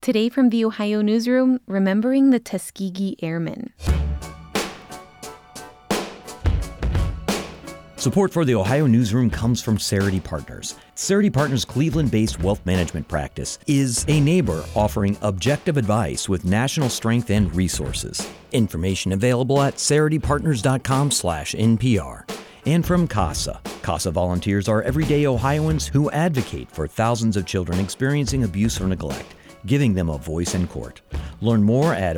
Today from the Ohio Newsroom, remembering the Tuskegee Airmen. Support for the Ohio Newsroom comes from Cerity Partners. Cerity Partners' Cleveland-based wealth management practice is a neighbor offering objective advice with national strength and resources. Information available at ceritypartners.com/NPR. And from CASA. CASA volunteers are everyday Ohioans who advocate for thousands of children experiencing abuse or neglect, giving them a voice in court. Learn more at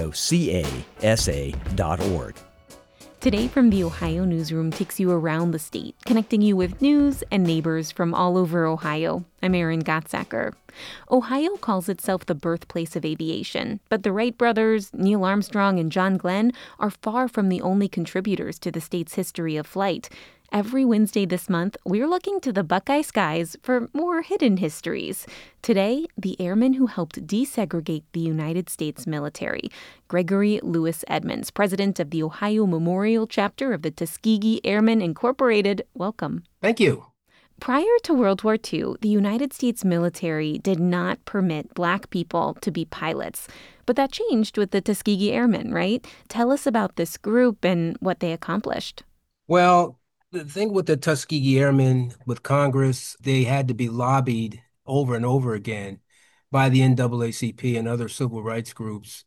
ohiocasa.org. Today from the Ohio Newsroom takes you around the state, connecting you with news and neighbors from all over Ohio. I'm Erin Gottsacker. Ohio calls itself the birthplace of aviation, but the Wright brothers, Neil Armstrong and John Glenn, are far from the only contributors to the state's history of flight. Every Wednesday this month, we're looking to the Buckeye skies for more hidden histories. Today, the airman who helped desegregate the United States military, Gregory Lewis Edmonds, president of the Ohio Memorial Chapter of the Tuskegee Airmen Incorporated. Welcome. Thank you. Prior to World War II, the United States military did not permit Black people to be pilots. But that changed with the Tuskegee Airmen, right? Tell us about this group and what they accomplished. Well, the thing with the Tuskegee Airmen, with Congress, they had to be lobbied over and over again by the NAACP and other civil rights groups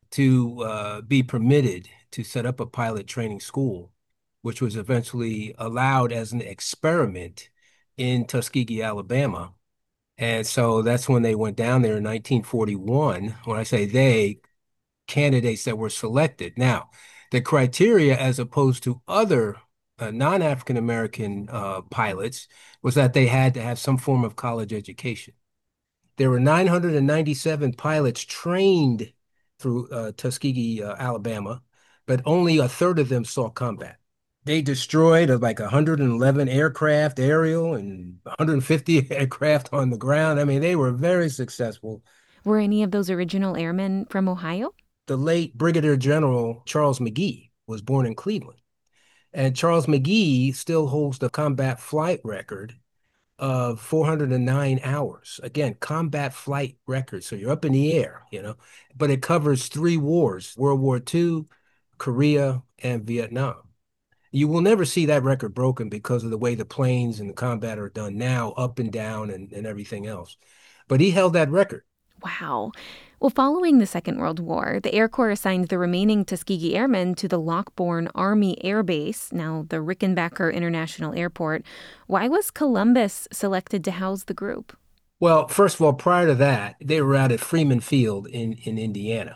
to be permitted to set up a pilot training school, which was eventually allowed as an experiment in Tuskegee, Alabama. And so that's when they went down there in 1941. When I say they, candidates that were selected. Now, the criteria as opposed to other non-African American pilots was that they had to have some form of college education. There were 997 pilots trained through Tuskegee, Alabama, but only a third of them saw combat. They destroyed like 111 aircraft aerial and 150 aircraft on the ground. I mean, they were very successful. Were any of those original airmen from Ohio? The late Brigadier General Charles McGee was born in Cleveland. And Charles McGee still holds the combat flight record of 409 hours. Again, combat flight record. So you're up in the air, but it covers 3 wars, World War II, Korea, and Vietnam. You will never see that record broken because of the way the planes and the combat are done now, up and down and everything else. But he held that record. Wow. Well, following the Second World War, the Air Corps assigned the remaining Tuskegee Airmen to the Lockbourne Army Air Base, now the Rickenbacker International Airport. Why was Columbus selected to house the group? Well, first of all, prior to that, they were out at Freeman Field in Indiana.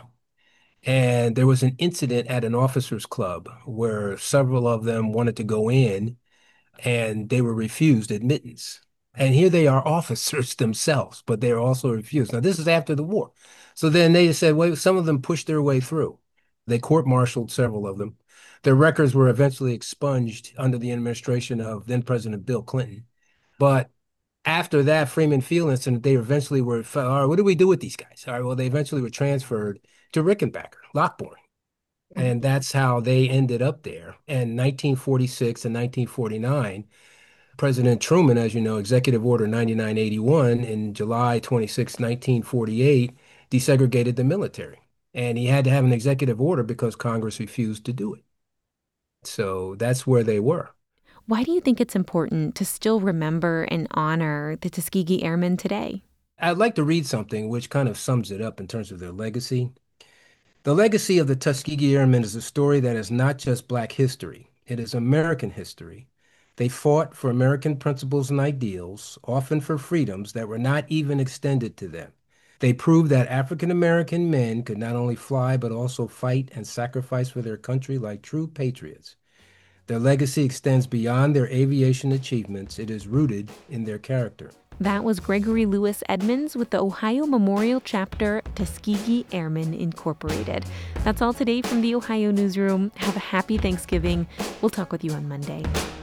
And there was an incident at an officers' club where several of them wanted to go in and they were refused admittance. And here they are officers themselves, but they're also refused. Now, this is after the war. So then they said, well, some of them pushed their way through. They court-martialed several of them. Their records were eventually expunged under the administration of then-President Bill Clinton. But after that Freeman Field incident, they eventually were, all right, what do we do with these guys? All right, well, they eventually were transferred to Rickenbacker, Lockbourne. And that's how they ended up there. And 1946 and 1949, President Truman, as you know, Executive Order 9981 in July 26, 1948, desegregated the military. And he had to have an executive order because Congress refused to do it. So that's where they were. Why do you think it's important to still remember and honor the Tuskegee Airmen today? I'd like to read something which kind of sums it up in terms of their legacy. The legacy of the Tuskegee Airmen is a story that is not just Black history. It is American history. They fought for American principles and ideals, often for freedoms that were not even extended to them. They proved that African American men could not only fly, but also fight and sacrifice for their country like true patriots. Their legacy extends beyond their aviation achievements. It is rooted in their character. That was Gregory Lewis Edmonds with the Ohio Memorial Chapter, Tuskegee Airmen Incorporated. That's all today from the Ohio Newsroom. Have a happy Thanksgiving. We'll talk with you on Monday.